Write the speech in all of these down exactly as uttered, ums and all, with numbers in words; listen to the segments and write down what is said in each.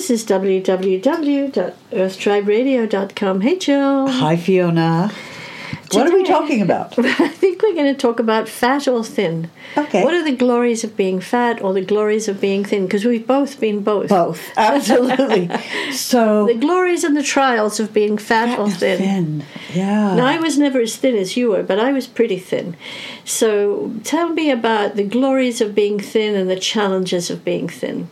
This is w w w dot earth tribe radio dot com. Hey, Jill. Hi, Fiona. Today, what are we talking about? I think we're going to talk about fat or thin. Okay. What are the glories of being fat or the glories of being thin? Because we've both been both. Both, absolutely. So the glories and the trials of being fat, fat or thin. thin. Yeah. Now, I was never as thin as you were, but I was pretty thin. So tell me about the glories of being thin and the challenges of being thin.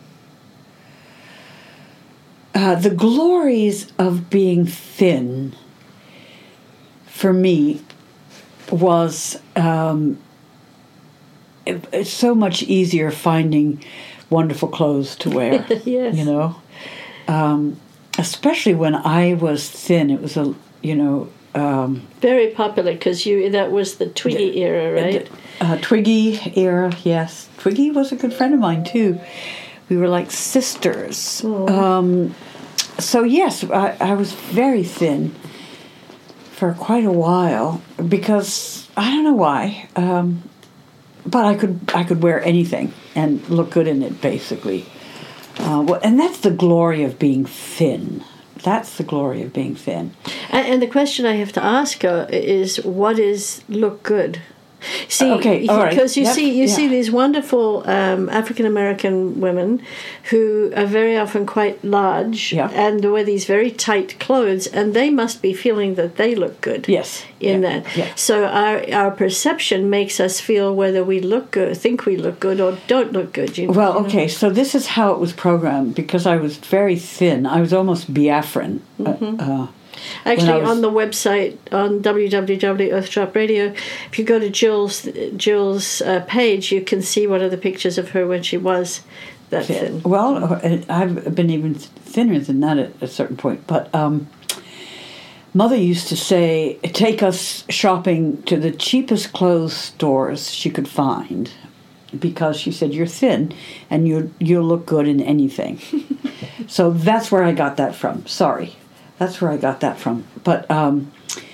Uh, the glories of being thin, for me, was um, it, it's so much easier finding wonderful clothes to wear. Yes. You know, um, especially when I was thin, it was a you know um, very popular because you that was the Twiggy the, era, right? The, uh, Twiggy era, yes. Twiggy was a good friend of mine too. We were like sisters. Oh. Um, so yes, I, I was very thin for quite a while because I don't know why, um, but I could I could wear anything and look good in it, basically. Uh, well, and that's the glory of being thin. That's the glory of being thin. And, and the question I have to ask her is, what is look good? See, okay, all right. Because you yep. see, you yeah. see these wonderful um, African American women who are very often quite large yeah. and wear these very tight clothes, and they must be feeling that they look good. Yes, in yeah. that. Yeah. So our our perception makes us feel whether we look good, think we look good, or don't look good. You, well, you know? okay. So this is how it was programmed because I was very thin. I was almost Biafran. Mm-hmm. Uh, uh, Actually, was, on the website, on w w w dot earth drop radio, if you go to Jill's Jill's uh, page, you can see one of the pictures of her when she was that thin. Well, I've been even thinner than that at a certain point. But um, Mother used to say, take us shopping to the cheapest clothes stores she could find, because she said, you're thin and you you'll look good in anything. So that's where I got that from. Sorry. That's where I got that from. But, um,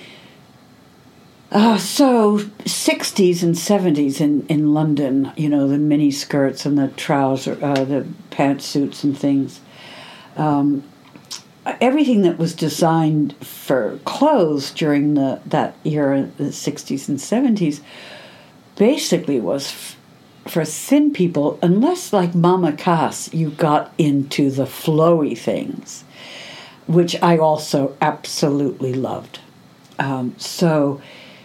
uh, so, sixties and seventies in, in London, you know, the mini skirts and the trousers, uh, the pantsuits and things. Um, everything that was designed for clothes during the that era, the sixties and seventies, basically was f- for thin people, unless, like Mama Cass, you got into the flowy things, which I also absolutely loved. Um, so,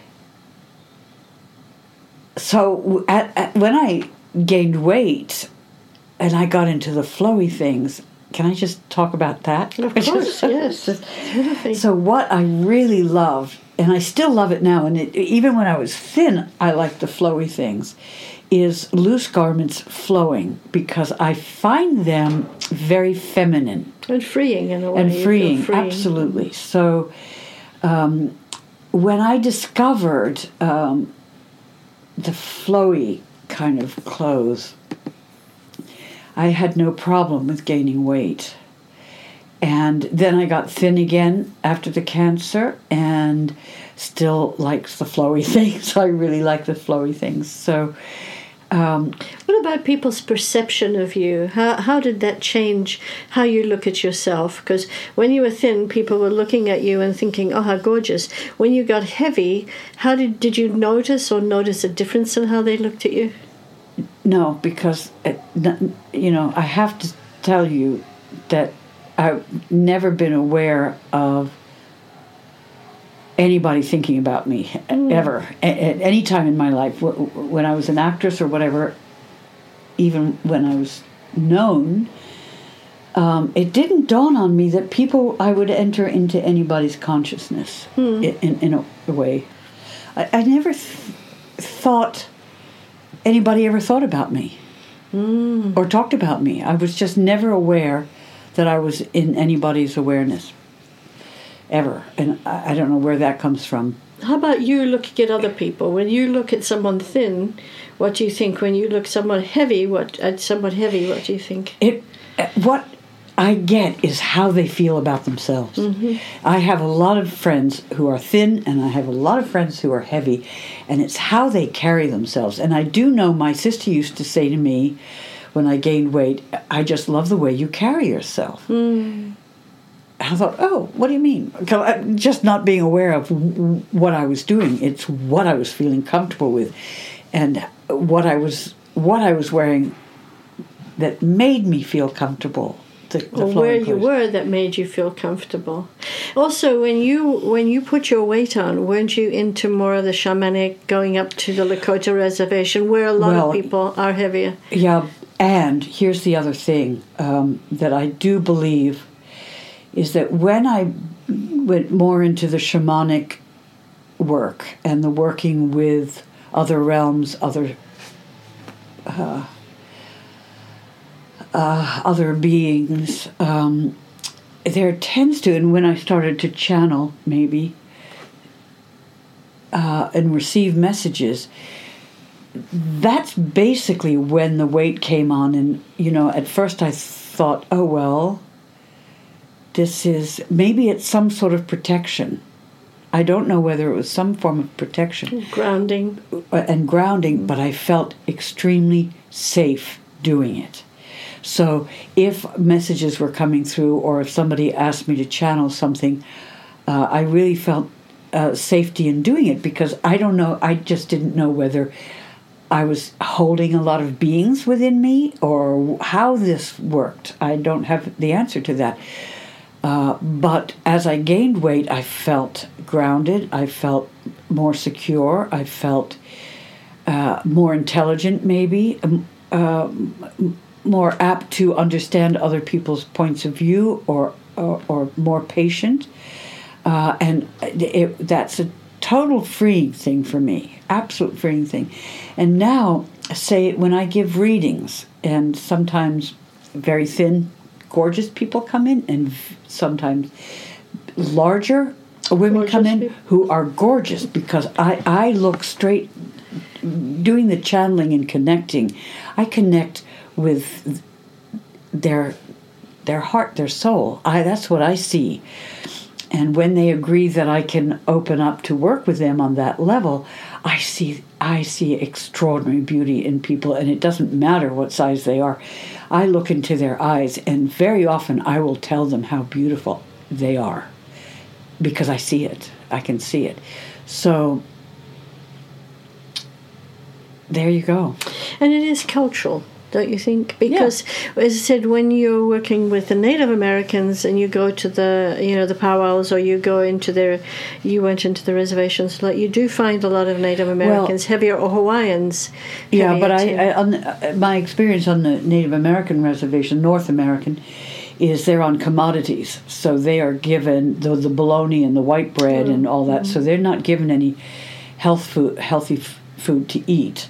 so at, at, when I gained weight and I got into the flowy things, can I just talk about that? Of course, yes. So what I really loved, and I still love it now, and it, even when I was thin, I liked the flowy things, is loose garments flowing, because I find them very feminine. And freeing in a way. And freeing, free. absolutely. So um, when I discovered um, the flowy kind of clothes, I had no problem with gaining weight. And then I got thin again after the cancer and still likes the flowy things. I really like the flowy things. So Um, what about people's perception of you? How how did that change how you look at yourself? Because when you were thin, people were looking at you and thinking, oh, how gorgeous. When you got heavy, how did did you notice or notice a difference in how they looked at you? No, because, it, you know, I have to tell you that I've never been aware of anybody thinking about me, mm. ever, at, at any time in my life. When I was an actress or whatever, even when I was known, um, it didn't dawn on me that people, I would enter into anybody's consciousness mm. in, in a, a way. I, I never th- thought anybody ever thought about me mm. or talked about me. I was just never aware that I was in anybody's awareness. Ever. And I don't know where that comes from. How about you looking at other people? When you look at someone thin, what do you think? When you look someone heavy, what at someone heavy, what do you think? It, what I get is how they feel about themselves. Mm-hmm. I have a lot of friends who are thin, and I have a lot of friends who are heavy, and it's how they carry themselves. And I do know my sister used to say to me, when I gained weight, I just love the way you carry yourself. Mm. I thought, oh, what do you mean? Just not being aware of what I was doing. It's what I was feeling comfortable with, and what I was what I was wearing that made me feel comfortable. The, the or where you were that made you feel comfortable. Also, when you when you put your weight on, weren't you into more of the shamanic, going up to the Lakota reservation, where a lot well, of people are heavier? Yeah, and here's the other thing um, that I do believe is that when I went more into the shamanic work and the working with other realms, other uh, uh, other beings, um, there tends to, and when I started to channel maybe uh, and receive messages, that's basically when the weight came on. And, you know, at first I thought, oh, well, this is, maybe it's some sort of protection. I don't know whether it was some form of protection. Grounding. And grounding, but I felt extremely safe doing it. So if messages were coming through, or if somebody asked me to channel something, uh, I really felt uh, safety in doing it, because I don't know, I just didn't know whether I was holding a lot of beings within me or how this worked. I don't have the answer to that. Uh, but as I gained weight, I felt grounded, I felt more secure, I felt uh, more intelligent maybe, uh, more apt to understand other people's points of view, or or, or more patient. Uh, and it, that's a total freeing thing for me, absolute freeing thing. And now, say, when I give readings, and sometimes very thin, gorgeous people come in, and sometimes larger women gorgeous come in people. Who are gorgeous, because I, I look straight, doing the channeling and connecting, I connect with their their heart, their soul. I that's what I see. And when they agree that I can open up to work with them on that level, I see I see extraordinary beauty in people, and it doesn't matter what size they are. I look into their eyes, and very often I will tell them how beautiful they are, because I see it. I can see it. So there you go. And it is cultural, don't you think? Because, yeah. as I said, when you're working with the Native Americans and you go to the, you know, the powwows, or you go into their, you went into the reservations, like you do find a lot of Native Americans well, heavier, or Hawaiians. Yeah, but I, I on the, my experience on the Native American reservation, North American, is they're on commodities, so they are given the the bologna and the white bread mm-hmm. and all that. So they're not given any health food, healthy f- food to eat.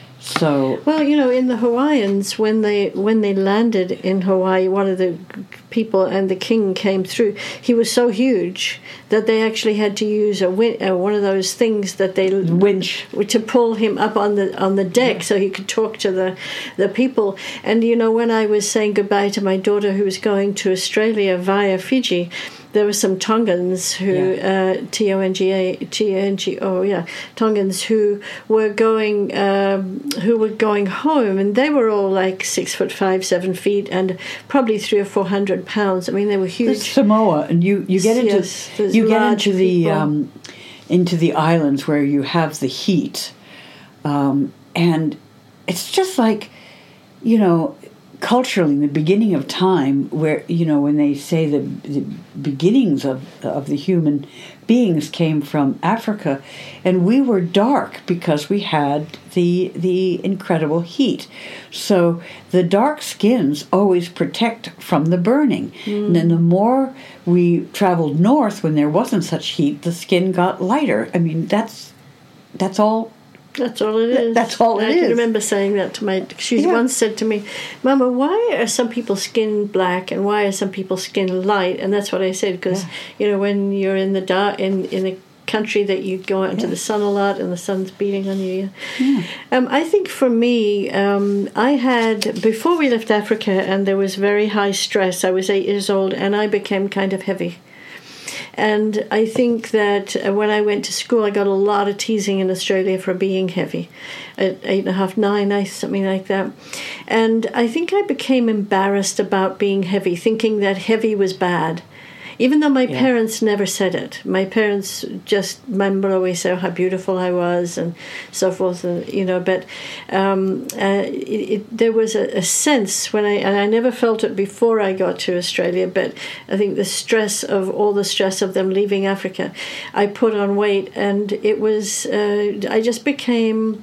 So well, you know, in the Hawaiians, when they when they landed in Hawaii, one of the people and the king came through. He was so huge that they actually had to use a win- uh, one of those things that they winch to pull him up on the on the deck, yeah. so he could talk to the the people. And you know, when I was saying goodbye to my daughter who was going to Australia via Fiji, there were some Tongans who, yeah. uh, T O N G A, T O N G O, yeah, Tongans who were going, um, who were going home, and they were all like six foot five, seven feet, and probably three or four hundred pounds. I mean, they were huge. There's Samoa, and you, you get into yes, you get into the um, into the islands where you have the heat, um, and it's just like, you know, culturally, in the beginning of time, where, you know, when they say the, the beginnings of of the human beings came from Africa, and we were dark because we had the the incredible heat. So the dark skins always protect from the burning. Mm. And then the more we traveled north, when there wasn't such heat, the skin got lighter. I mean, that's that's all. That's all it is. That's all it I is. I can remember saying that to my... She yeah. once said to me, Mama, why are some people's skin black and why are some people's skin light? And that's what I said, because, yeah. you know, when you're in the dark, in, in a country that you go out into yeah. the sun a lot and the sun's beating on you. Yeah. Um, I think for me, um, I had... Before we left Africa and there was very high stress, I was eight years old and I became kind of heavy. And I think that uh, when I went to school, I got a lot of teasing in Australia for being heavy, at eight and a half, nine, I something like that. And I think I became embarrassed about being heavy, thinking that heavy was bad. Even though my yeah. parents never said it. My parents just, my mother always said how beautiful I was and so forth, and, you know, but um, uh, it, it, there was a, a sense when I, and I never felt it before I got to Australia, but I think the stress of, all the stress of them leaving Africa, I put on weight, and it was, uh, I just became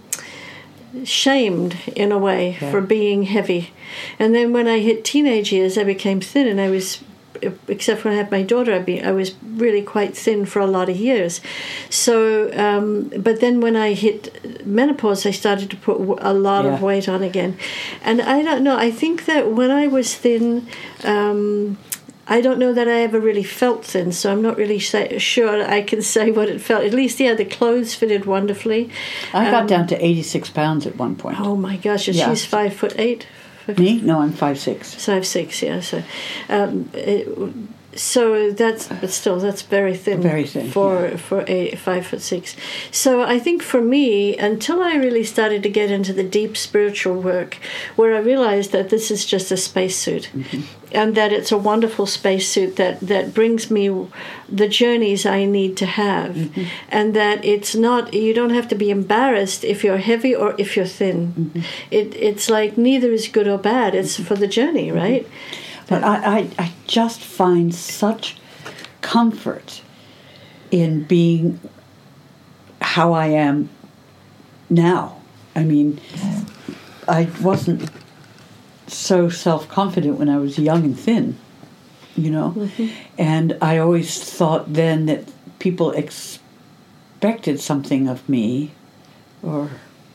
shamed in a way yeah. for being heavy. And then when I hit teenage years, I became thin, and I was, except when I had my daughter, I'd be, I was really quite thin for a lot of years. So, um, but then when I hit menopause, I started to put a lot yeah. of weight on again. And I don't know, I think that when I was thin, um, I don't know that I ever really felt thin, so I'm not really say, sure I can say what it felt. At least, yeah, the clothes fitted wonderfully. I got um, down to eighty-six pounds at one point. Oh my gosh, and yeah. she's five foot eight. Me? No, I'm five six. Five six, yeah. So, um, it, so that's, but still, that's very thin. Very thin for yeah. for a five foot six. So I think for me, until I really started to get into the deep spiritual work, where I realized that this is just a spacesuit, mm-hmm. and that it's a wonderful spacesuit that that brings me the journeys I need to have, mm-hmm. and that it's not, you don't have to be embarrassed if you're heavy or if you're thin. Mm-hmm. It it's like neither is good or bad. It's mm-hmm. for the journey, right? Mm-hmm. But I, I, I just find such comfort in being how I am now. I mean, I wasn't so self-confident when I was young and thin, you know? Mm-hmm. And I always thought then that people expected something of me, or...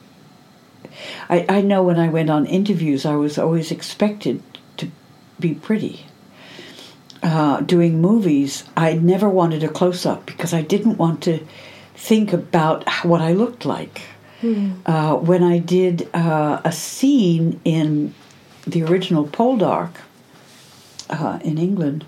I, I know when I went on interviews, I was always expected be pretty. Uh, doing movies, I never wanted a close-up because I didn't want to think about what I looked like. Mm. Uh, when I did uh, a scene in the original Poldark uh, in England,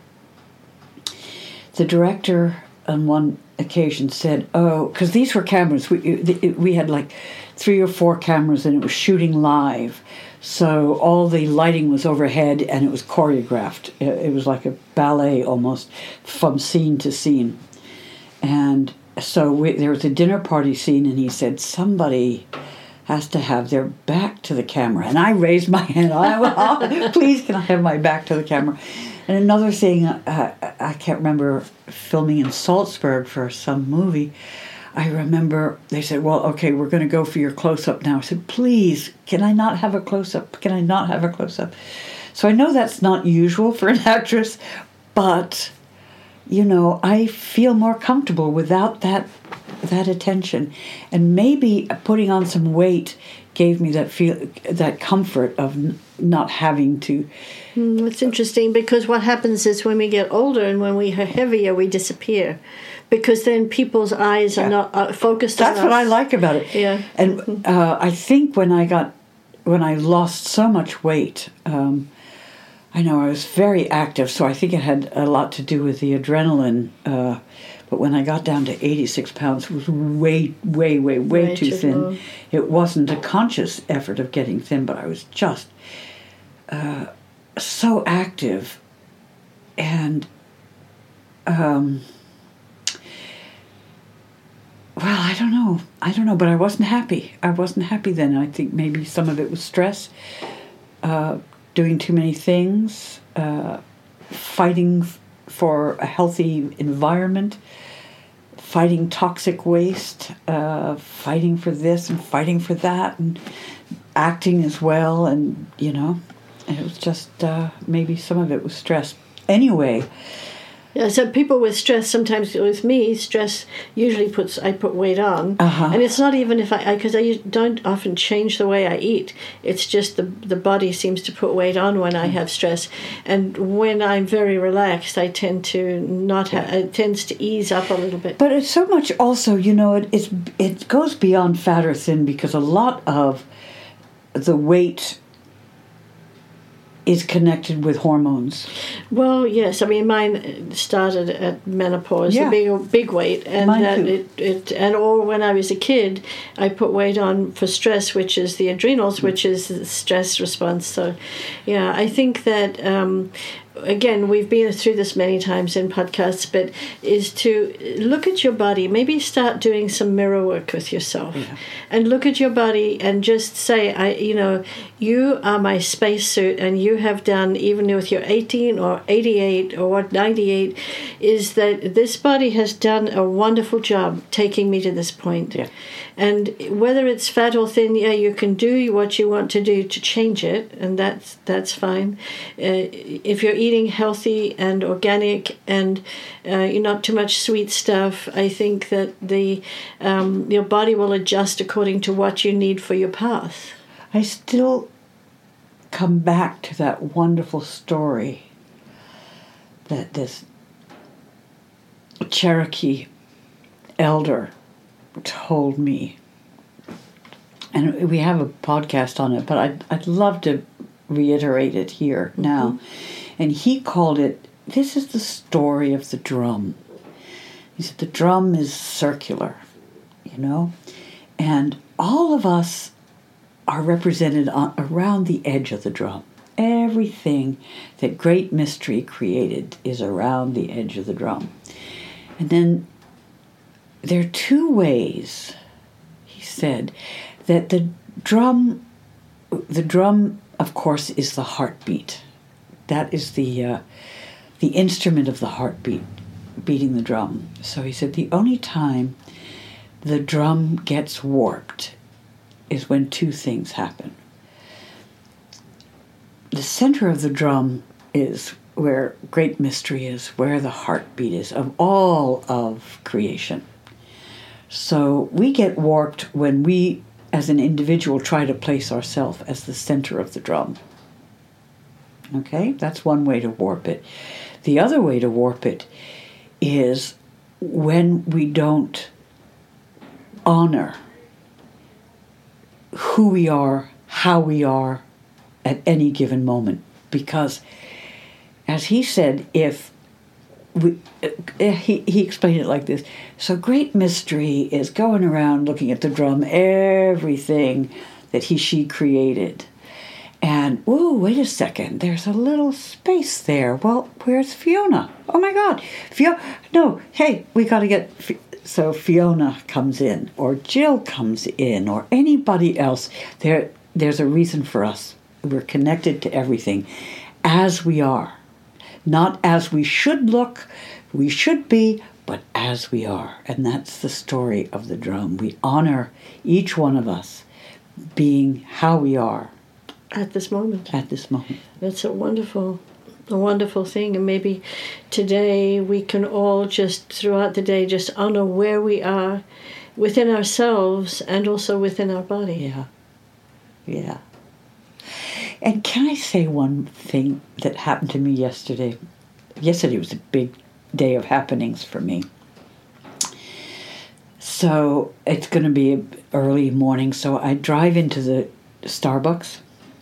the director on one occasion said, oh, because these were cameras, we, we had like three or four cameras and it was shooting live. So all the lighting was overhead and it was choreographed. It was like a ballet almost from scene to scene. And so we, there was a dinner party scene and he said, somebody has to have their back to the camera. And I raised my hand. I went, oh, please, can I have my back to the camera? And another thing, uh, I can't remember filming in Salzburg for some movie. I remember they said, well, okay, we're going to go for your close-up now. I said, please, can I not have a close-up? Can I not have a close-up? So I know that's not usual for an actress, but, you know, I feel more comfortable without that that attention. And maybe putting on some weight gave me that feel, that comfort of n- not having to... Mm, it's interesting because what happens is when we get older and when we are heavier, we disappear. Because then people's eyes are yeah. not uh, focused That's on us. That's what I like about it. Yeah. And uh, I think when I got, when I lost so much weight, um, I know I was very active, so I think it had a lot to do with the adrenaline. Uh, but when I got down to eighty-six pounds, it was way, way, way, way, way too, too thin. Low. It wasn't a conscious effort of getting thin, but I was just uh, so active. And... Um, Well, I don't know. I don't know, but I wasn't happy. I wasn't happy then. I think maybe some of it was stress, uh, doing too many things, uh, fighting f- for a healthy environment, fighting toxic waste, uh, fighting for this and fighting for that, and acting as well. And, you know, it was just uh, maybe some of it was stress. Anyway... Yeah, so people with stress, sometimes with me, stress usually puts, I put weight on. Uh-huh. And it's not even if I, because I, I don't often change the way I eat. It's just the the body seems to put weight on when I have stress. And when I'm very relaxed, I tend to not have, it tends to ease up a little bit. But it's so much also, you know, it, it's, it goes beyond fat or thin because a lot of the weight is connected with hormones. Well, yes. I mean, mine started at menopause, Yeah. a big, big weight, and Mine that too. it, it, and or when I was a kid, I put weight on for stress, which is the adrenals, which is the stress response. So, yeah, I think that. Um, Again, we've been through this many times in podcasts, but is to look at your body, maybe start doing some mirror work with yourself, Yeah. and look at your body and just say, I, you know, you are my spacesuit, and you have done, even with your eighteen or eighty-eight or what, ninety-eight, is that this body has done a wonderful job taking me to this point. Yeah. And whether it's fat or thin, yeah, you can do what you want to do to change it, and that's that's fine. Uh, if you're eating healthy and organic, and uh, you're not too much sweet stuff, I think that the um, your body will adjust according to what you need for your path. I still come back to that wonderful story that this Cherokee elder told me. And we have a podcast on it, but I'd, I'd love to reiterate it here now. And he called it, this is the story of the drum. He said, the drum is circular, you know? And all of us are represented on, around the edge of the drum. Everything that Great Mystery created is around the edge of the drum. And then there are two ways, he said, that the drum, the drum, of course, is the heartbeat. That is the uh, the instrument of the heartbeat, beating the drum. So he said the only time the drum gets warped is when two things happen. The center of the drum is where Great Mystery is, where the heartbeat is of all of creation. So we get warped when we, as an individual, try to place ourselves as the center of the drum. Okay? That's one way to warp it. The other way to warp it is when we don't honor who we are, how we are at any given moment. Because, as he said, if we, uh, he, he explained it like this. So Great Mystery is going around looking at the drum, everything that he, she created. And, whoa, wait a second, there's a little space there. Well, where's Fiona? Oh my God, Fiona, no, hey, we got to get, so Fiona comes in, or Jill comes in, or anybody else. There, there's a reason for us. We're connected to everything as we are. Not as we should look, we should be, but as we are. And that's the story of the drum. We honor each one of us being how we are. At this moment. At this moment. That's a wonderful, a wonderful thing. And maybe today we can all just, throughout the day, just honor where we are within ourselves and also within our body. Yeah. Yeah. And can I say one thing that happened to me yesterday? Yesterday was a big day of happenings for me. So it's going to be early morning, so I drive into the Starbucks.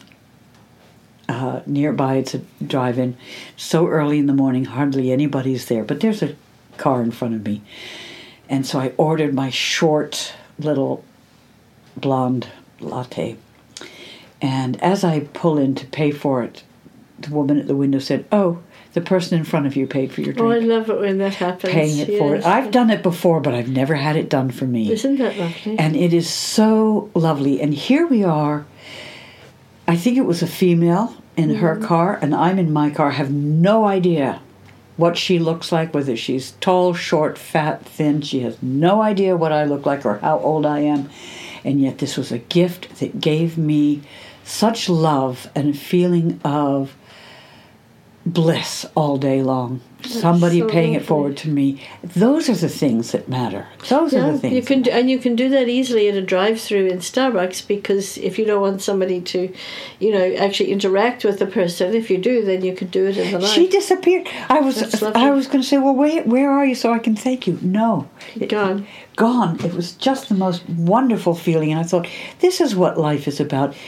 Uh, nearby, it's a drive-in. So early in the morning, hardly anybody's there, but there's a car in front of me. And so I ordered my short little blonde latte. And as I pull in to pay for it, the woman at the window said, "Oh, the person in front of you paid for your drink." Oh, I love it when that happens. Paying it yes. for it. I've done it before, but I've never had it done for me. Isn't that lovely? And it is so lovely. And here we are. I think it was a female in mm-hmm. her car, and I'm in my car. I have no idea what she looks like, whether she's tall, short, fat, thin. She has no idea what I look like or how old I am. And yet this was a gift that gave me such love and a feeling of bliss all day long. That's Somebody so paying lovely. It forward to me. Those are the things that matter. Those yeah, are the things. You can do, and you can do that easily at a drive-through in Starbucks, because if you don't want somebody to, you know, actually interact with the person, if you do, then you can do it in the line. She disappeared. I was I was going to say, well, where where are you so I can thank you? No, gone. It, gone. It was just the most wonderful feeling, and I thought, this is what life is about.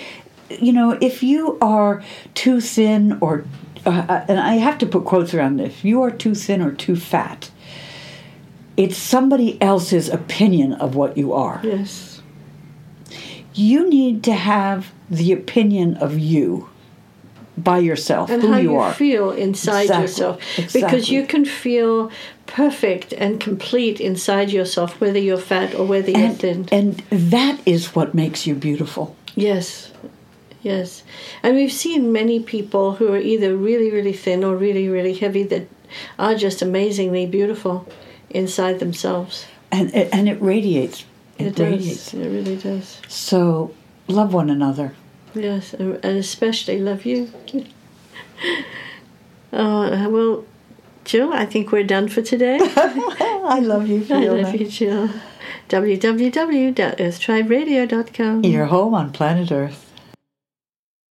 you know, if you are too thin or, uh, and I have to put quotes around this, if you are too thin or too fat, it's somebody else's opinion of what you are. Yes. You need to have the opinion of you by yourself, and who how you, you are. feel inside Exactly. yourself. Exactly. Because you can feel perfect and complete inside yourself, whether you're fat or whether you're and, thin. And that is what makes you beautiful. Yes. Yes. And we've seen many people who are either really, really thin or really, really heavy that are just amazingly beautiful inside themselves. And and it radiates. It, It does. radiates. It really does. So love one another. Yes, and especially love you. uh, well, Jill, I think we're done for today. I love you, Fiona. I love you, Jill. w w w dot earth tribe radio dot com. Your home on planet Earth.